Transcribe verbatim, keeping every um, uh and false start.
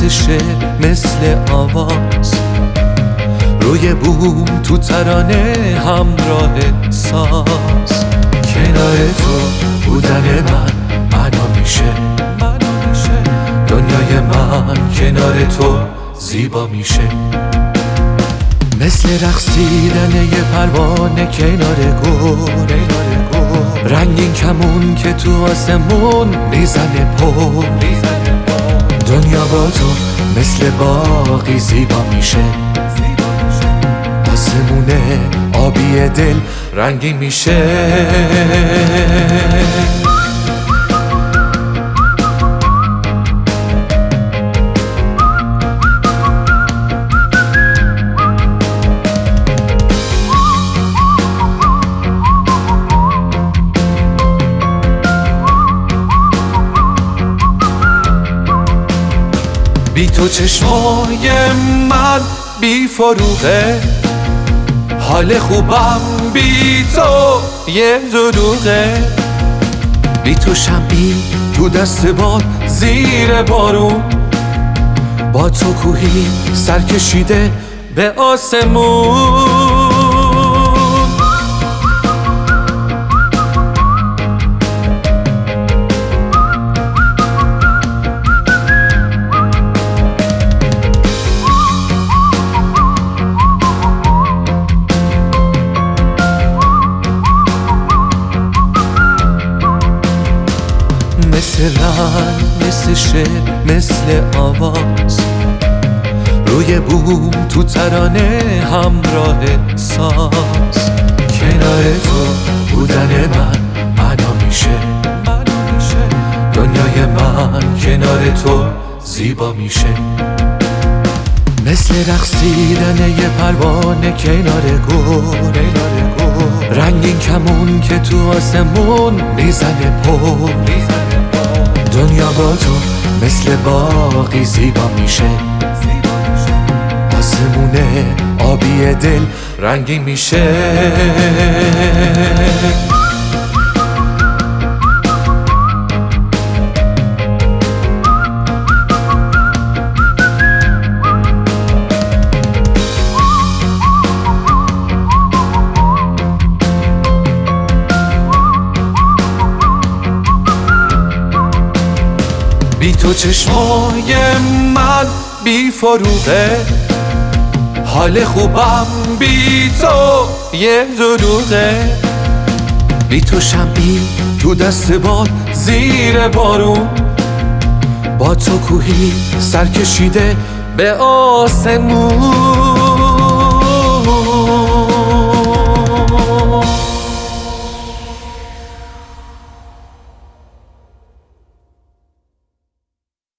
مثل شعر مثل آواز، روی بوم تو ترانه همراه ساز. کنار تو بودن من معنا میشه، دنیای من کنار تو زیبا میشه. مثل رقصیدن یه پروانه کنار گل، رنگین کمون که تو آسمون میزنه پل. دنیا با تو مثل باغی زیبا میشه، آسمونه آبی دل رنگین میشه. بی تو چشمای من بی فروغه، حال خوبم بی تو یه دروغه. بی تو شمعی تو دست باد زیر بارون، با تو کوهی سر کشیده به آسمون. مثل رنگ مثل شعر مثل آواز، روی بوم تو ترانه همراه ساز. کنار تو بودن من معنا میشه، دنیای من کنار تو زیبا میشه. مثل رقصیدن یه پروانه کنار گل، رنگین کمون که تو آسمون میزنه پل. دنیا با تو مثل باغی زیبا میشه، آسمونه آبی دل رنگین میشه. بی تو چشمای من بی فروغه، حال خوبم بی تو یه دروغه. بی تو شمعی تو دست باد زیر بارون، با تو کوهی سر کشیده به آسمون.